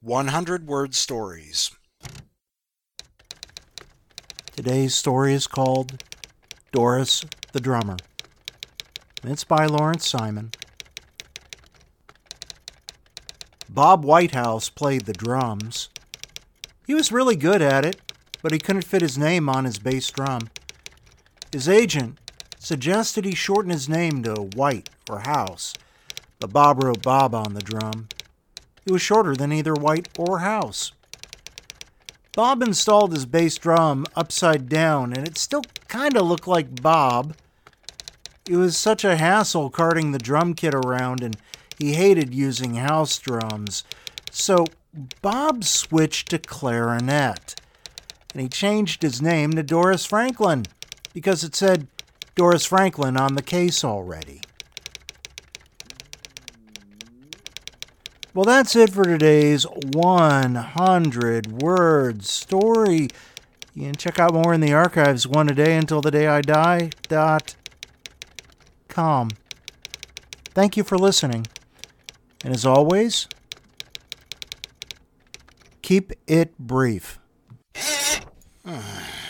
100-word stories. Today's story is called Doris the Drummer. It's by Lawrence Simon. Bob Whitehouse played the drums. He was really good at it, but he couldn't fit his name on his bass drum. His agent suggested he shorten his name to White or House, but Bob wrote Bob on the drum. He was shorter than either White or House. Bob installed his bass drum upside down, and it still kind of looked like Bob. It was such a hassle carting the drum kit around, and he hated using house drums. So Bob switched to clarinet, and he changed his name to Doris Franklin because it said Doris Franklin on the case already. Well, that's it for today's 100-word story. You can check out more in the archives, one a day until the day I die.com. Thank you for listening. And as always, keep it brief.